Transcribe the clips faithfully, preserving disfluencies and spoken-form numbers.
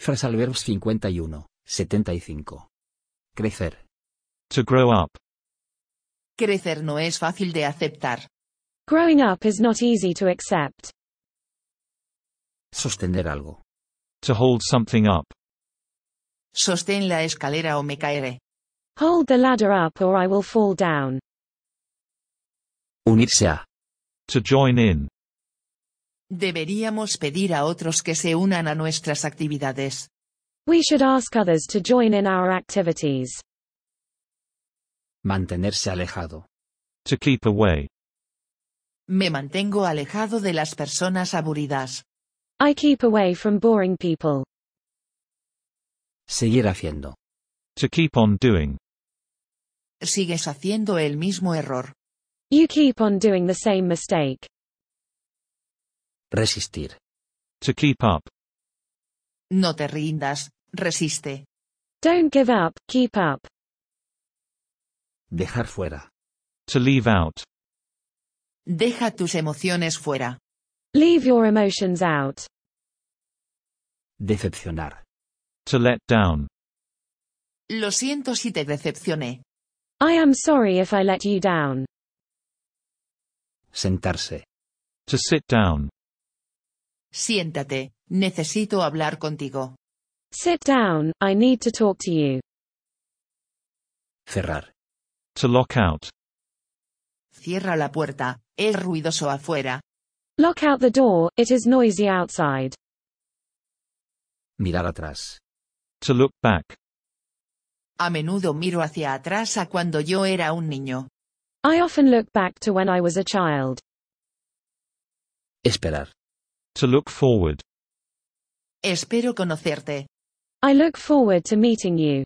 Frasalverbs cincuenta y uno, setenta y cinco. Crecer. To grow up. Crecer no es fácil de aceptar. Growing up is not easy to accept. Sostener algo. To hold something up. Sostén la escalera o me caeré. Hold the ladder up or I will fall down. Unirse a. To join in. Deberíamos pedir a otros que se unan a nuestras actividades. We should ask others to join in our activities. Mantenerse alejado. To keep away. Me mantengo alejado de las personas aburridas. I keep away from boring people. Seguir haciendo. To keep on doing. Sigues haciendo el mismo error. You keep on doing the same mistake. Resistir. To keep up. No te rindas, resiste. Don't give up, keep up. Dejar fuera. To leave out. Deja tus emociones fuera. Leave your emotions out. Decepcionar. To let down. Lo siento si te decepcioné. I am sorry if I let you down. Sentarse. To sit down. Siéntate, necesito hablar contigo. Sit down, I need to talk to you. Cerrar. To lock out. Cierra la puerta, es ruidoso afuera. Lock out the door, it is noisy outside. Mirar atrás. To look back. A menudo miro hacia atrás a cuando yo era un niño. I often look back to when I was a child. Esperar. To look forward. Espero conocerte. I look forward to meeting you.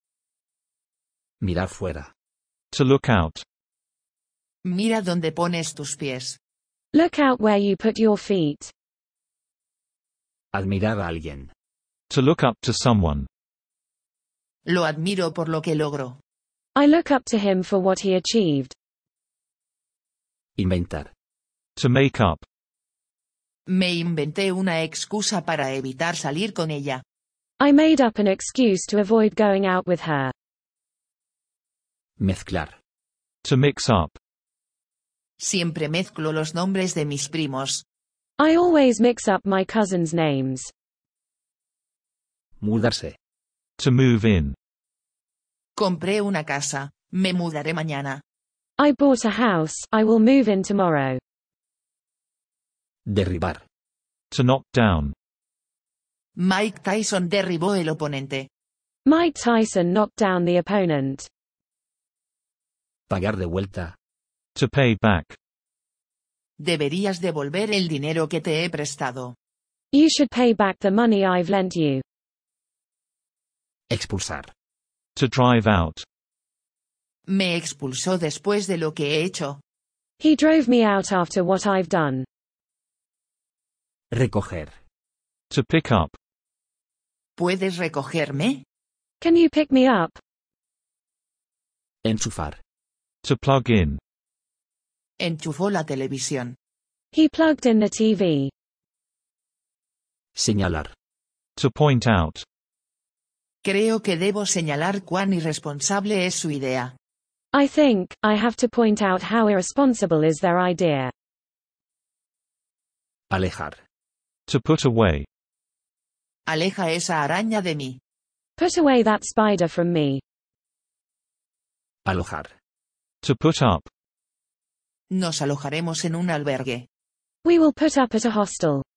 Mirar fuera. To look out. Mira dónde pones tus pies. Look out where you put your feet. Admirar a alguien. To look up to someone. Lo admiro por lo que logro. I look up to him for what he achieved. Inventar. To make up. Me inventé una excusa para evitar salir con ella. I made up an excuse to avoid going out with her. Mezclar. To mix up. Siempre mezclo los nombres de mis primos. I always mix up my cousins' names. Mudarse. To move in. Compré una casa, me mudaré mañana. I bought a house, I will move in tomorrow. Derribar. To knock down. Mike Tyson derribó el oponente. Mike Tyson knocked down the opponent. Pagar de vuelta. To pay back. Deberías devolver el dinero que te he prestado. You should pay back the money I've lent you. Expulsar. To drive out. Me expulsó después de lo que he hecho. He drove me out after what I've done. Recoger. To pick up. ¿Puedes recogerme? Can you pick me up? Enchufar. To plug in. Enchufó la televisión. He plugged in the T V. Señalar. To point out. Creo que debo señalar cuán irresponsable es su idea. I think, I have to point out how irresponsible is their idea. Alejar. To put away. Aleja esa araña de mí. Put away that spider from me. Alojar. To put up. Nos alojaremos en un albergue. We will put up at a hostel.